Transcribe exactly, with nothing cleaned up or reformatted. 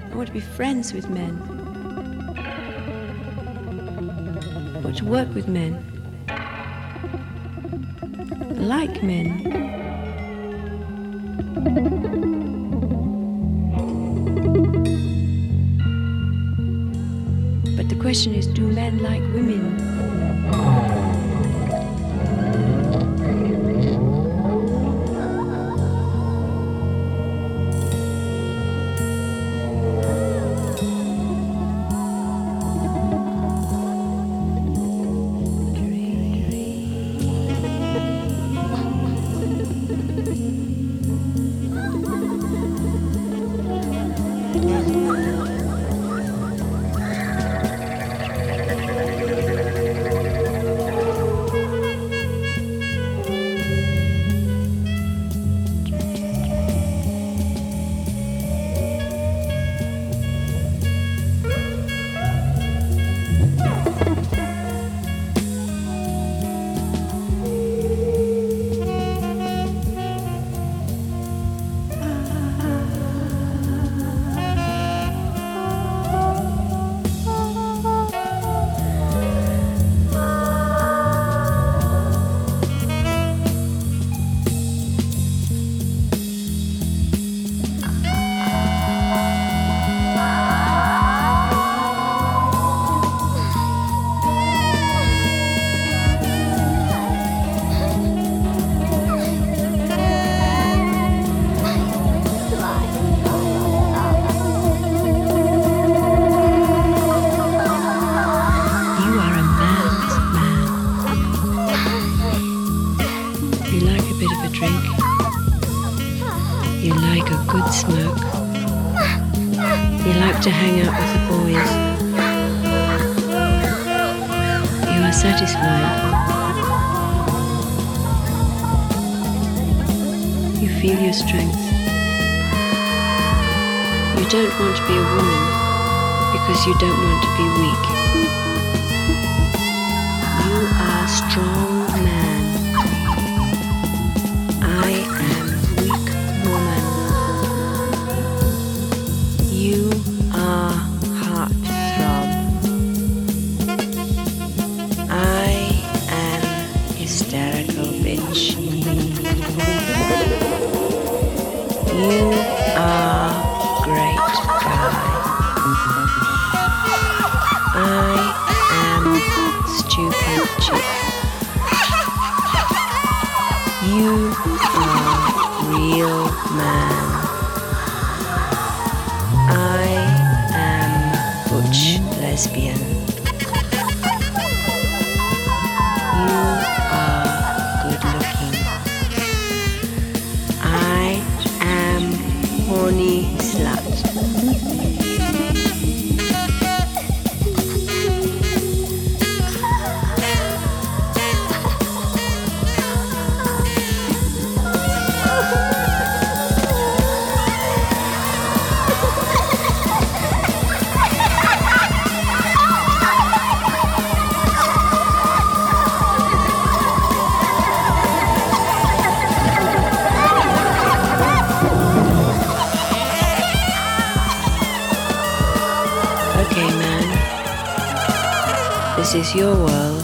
I want to be friends with men. I want to work with men. I like men. But the question is, do men like women? To hang out with the boys. You are satisfied. You feel your strength. You don't want to be a woman because you don't want to be weak. You are a strong man. I am weak woman. You are heartthrob. I am hysterical bitch. You are great guy. I am stupid chick. You are real man. I butch lesbian. You are good looking. I am horny slut. This is your world.